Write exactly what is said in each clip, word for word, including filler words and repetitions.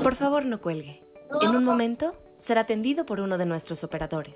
Por favor, no cuelgue. En un momento será atendido por uno de nuestros operadores.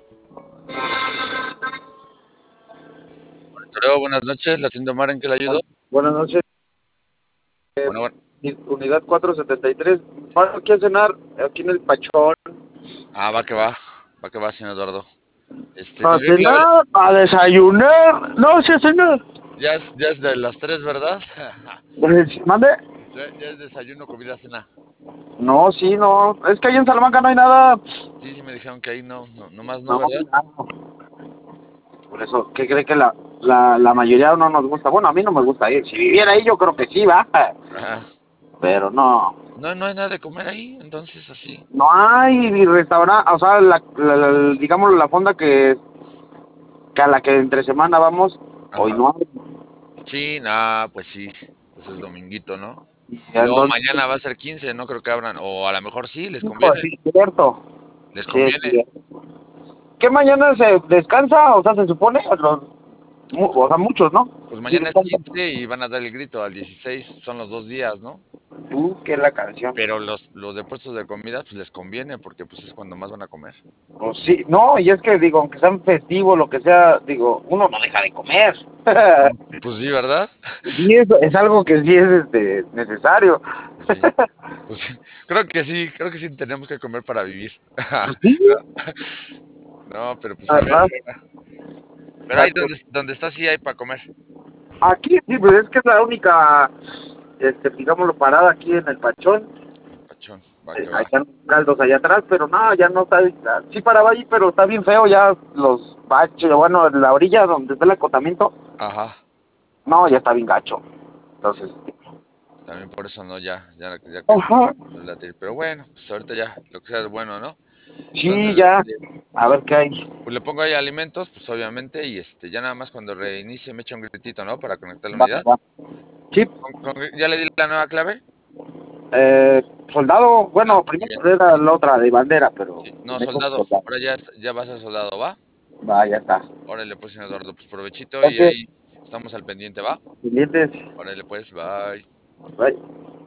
Monitoreo, buenas noches, la tienda Mar, ¿en qué le ayudo? Buenas noches, Bueno, bueno. unidad cuatrocientos setenta y tres. ¿Van aquí a cenar aquí en el Pachón? Ah, va que va, va que va, señor Eduardo. Este, ¿A ¿con qué clave? cenar? ¿A desayunar? No, sí, a cenar. Ya es, ya es de las tres, ¿verdad? ¿Mande? ya, ya es desayuno, comida, cena. No, sí, no. Es que ahí en Salamanca no hay nada. Sí, sí me dijeron que ahí no, no, nomás no, No, ¿verdad? no. Por eso, ¿qué cree que la, la, la mayoría no nos gusta? Bueno, a mí no me gusta ir. Si viviera ahí, yo creo que sí, va. Ajá. Pero no. No, no hay nada de comer ahí, entonces así. No hay restaurante, o sea, la, la, la- digamos la fonda que, que a la que entre semana vamos, hoy Ajá. no hay. Sí, nah, pues sí, pues es dominguito, ¿no? Y Y luego entonces, mañana va a ser quince, no creo que abran, o a lo mejor sí, les pues conviene, sí, es cierto. les Sí, es conviene. cierto. ¿Qué mañana se descansa? O sea, se supone, los, mu- o sea, muchos, ¿no? Pues Sí mañana es descansan. quince y van a dar el grito al dieciséis, son los dos días, ¿no? Uh, qué es la canción. Pero los, los de puestos de comida, pues les conviene porque pues es cuando más van a comer. Pues sí, no, y es que digo, aunque sean festivos, lo que sea, digo, uno no deja de comer. Pues sí, ¿verdad? Y eso es algo que sí es este, necesario. Pues sí, pues sí. Creo que sí, creo que sí tenemos que comer para vivir. Pues sí, No, pero pues a ver. además, Pero ahí donde, donde está sí hay para comer. aquí sí, pues es que es la única, este, digámoslo, parada aquí en el Pachón. Pachón, va Eh, que Hay va. caldos allá atrás, pero no, ya no está, está- sí paraba ahí, pero está bien feo ya los baches, bueno, la orilla donde está el acotamiento, Ajá. no, ya está bien gacho. Entonces, También por eso no, ya, ya, ya que ajá, no latir. Pero bueno, pues ahorita ya, lo que sea es bueno, ¿no? sí, Entonces, ya, este, a ver qué hay. pues le pongo ahí alimentos, pues obviamente, y este, ya nada más cuando reinicie me echa un gritito, ¿no? Para conectar la Va, unidad. va. Sí, ¿Con- con- ¿Ya le di la nueva clave? eh, soldado, Ah, bueno, muy primero bien. era la otra de bandera, pero Sí. No, me dijo soldado. soldado. Ahora ya, es- ya va a ser soldado, ¿va? Va, ya está. Órale, pues, señor Eduardo, pues provechito y Gracias, ahí estamos al pendiente, ¿va? pendientes. Órale, pues, bye. Bye.